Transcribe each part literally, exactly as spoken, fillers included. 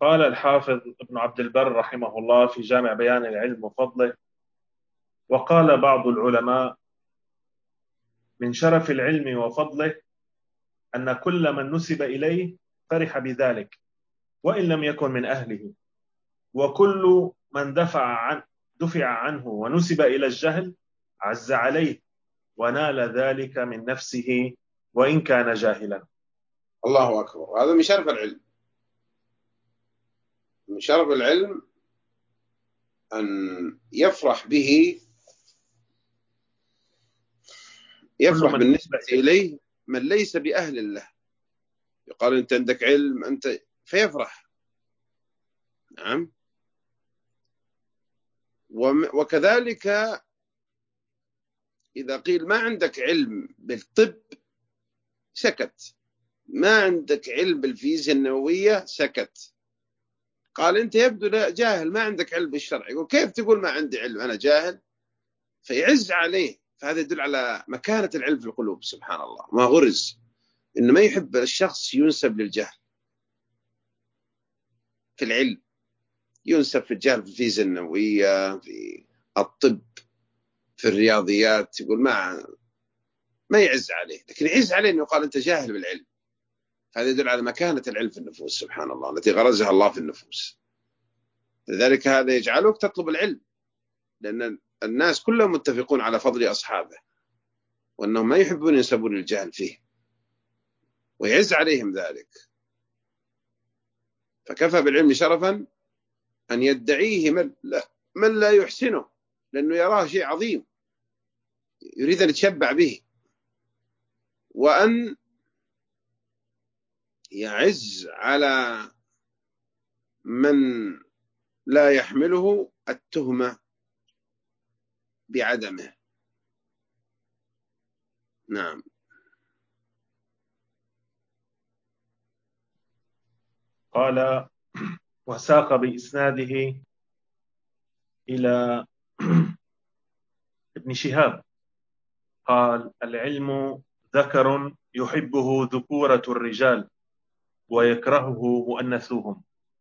قال الحافظ ابن عبد البر رحمه الله في جامع بيان العلم وفضله: وقال بعض العلماء: من شرف العلم وفضله أن كل من نسب إليه فرح بذلك وإن لم يكن من أهله، وكل من دفع عن دفع عنه ونسب إلى الجهل عز عليه ونال ذلك من نفسه وإن كان جاهلا. الله أكبر. هذا من شرف العلم. من شرف العلم أن يفرح به كل يفرح من نسب بالنسبة إليه. إليه من ليس بأهل له. يقال أنت عندك علم أنت، فيفرح. نعم. وكذلك إذا قيل ما عندك علم بالطب سكت، ما عندك علم بالفيزياء النووية سكت. قال أنت يبدو جاهل، ما عندك علم بالشرع. يقول كيف تقول ما عندي علم، أنا جاهل؟ فيعز عليه. فهذا يدل على مكانة العلم في القلوب. سبحان الله، ما غرز إنه ما يحب الشخص ينسب للجهل في العلم، ينسب في الجهل في الفيزياء النووية، في الطب، في الرياضيات. يقول ما ما يعز عليه، لكن يعز عليه إنه قال أنت جاهل بالعلم. هذا يدل على مكانة العلم في النفوس، سبحان الله، التي غرزها الله في النفوس. لذلك هذا يجعلك تطلب العلم، لأن الناس كلهم متفقون على فضل أصحابه وأنهم ما يحبون ينسبون الجهل فيه، ويعز عليهم ذلك. فكفى بالعلم شرفا أن يدعيه من لا, من لا يحسنه، لأنه يراه شيء عظيم يريد أن يتشبع به، وأن يعز على من لا يحمله التهمة بعدمه. نعم. قال: وساق بإسناده إلى ابن شهاب قال: العلم ذكر يحبه ذكورة الرجال ويكرهه مؤنثوهم.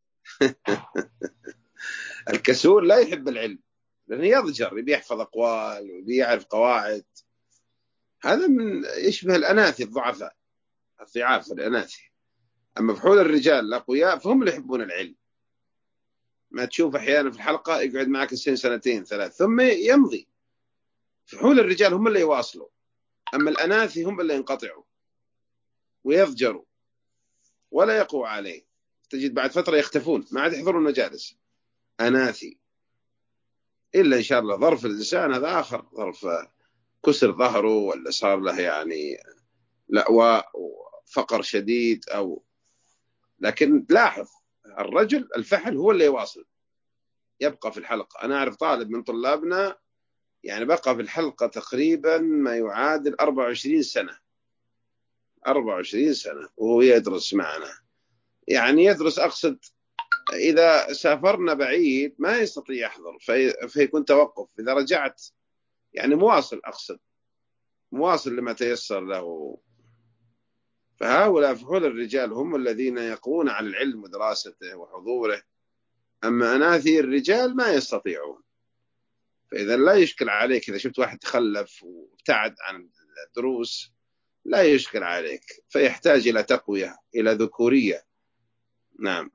الكسول لا يحب العلم، لأنه يضجر، يبي يحفظ أقوال ويبي يعرف قواعد. هذا من يشبه الأناثي الضعفاء، الضعاف الأناثي. أما فحول الرجال الأقوياء فهم اللي يحبون العلم. ما تشوف أحيانا في الحلقة يقعد معك سنة سنتين ثلاث ثم يمضي. فحول الرجال هم اللي يواصلوا، أما الأناثي هم اللي ينقطعوا ويضجروا ولا يقوى عليه. تجد بعد فترة يختفون، ما عاد يحضرون المجالس. أناثي، إلا إن شاء الله ظرف الإنسان هذا آخر، ظرف كسر ظهره ولا صار له يعني لأواء وفقر شديد أو. لكن لاحظ الرجل الفحل هو اللي يواصل، يبقى في الحلقة. أنا أعرف طالب من طلابنا يعني بقى في الحلقة تقريبا ما يعادل أربعة وعشرين سنة، أربعة وعشرين سنة وهو يدرس معنا. يعني يدرس، أقصد إذا سافرنا بعيد ما يستطيع يحضر، في فيكون توقف. إذا رجعت يعني مواصل، أقصد مواصل لما تيسر له. فهؤلاء فحول الرجال هم الذين يقوون على العلم ودراسته وحضوره، أما أناثي الرجال ما يستطيعون. فإذا لا يشكل عليك إذا شفت واحد تخلف وابتعد عن الدروس، لا يشكل عليك، فيحتاج إلى تقوية، إلى ذكورية. نعم.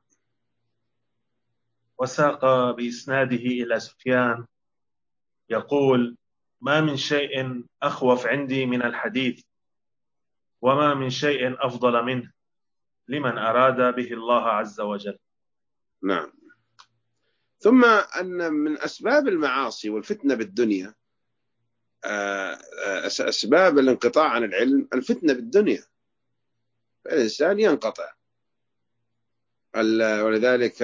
وساق بإسناده إلى سفيان يقول: ما من شيء أخوف عندي من الحديث، وما من شيء أفضل منه لمن أراد به الله عز وجل. نعم. ثم أن من أسباب المعاصي والفتنة بالدنيا، أسباب الانقطاع عن العلم الفتنة بالدنيا، فالإنسان ينقطع. ولذلك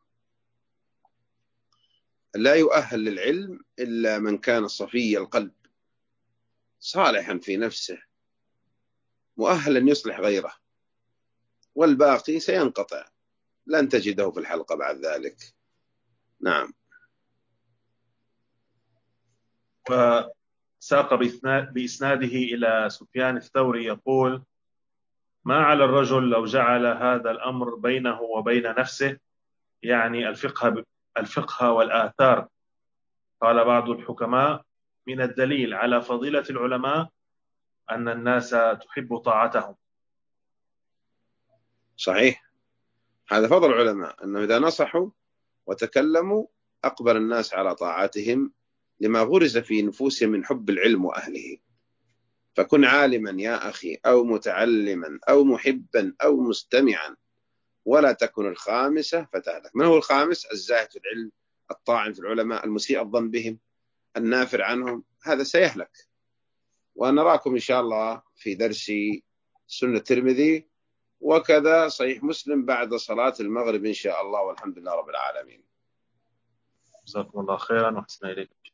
لا يؤهل للعلم إلا من كان صفي القلب صالحا في نفسه مؤهل أن يصلح غيره، والباقي سينقطع، لن تجده في الحلقة بعد ذلك. نعم. وساق بإسناده إلى سفيان الثوري يقول: ما على الرجل لو جعل هذا الأمر بينه وبين نفسه يعني الفقه الفقه والآثار. قال بعض الحكماء: من الدليل على فضيلة العلماء أن الناس تحب طاعتهم. صحيح، هذا فضل العلماء، أنه إذا نصحوا وتكلموا أقبل الناس على طاعتهم لما غرز في نفوسهم من حب العلم وأهله. فكن عالما يا أخي، أو متعلما، أو محبا، أو مستمعا، ولا تكن الخامسة فتهلك. من هو الخامس؟ الزاهد في العلم، الطاعن في العلماء، المسيء الظن بهم، النافر عنهم، هذا سيهلك. ونراكم إن شاء الله في درس سنة الترمذي وكذا صحيح مسلم بعد صلاة المغرب إن شاء الله، والحمد لله رب العالمين. جزاكم الله خيرا وحسن إليكم.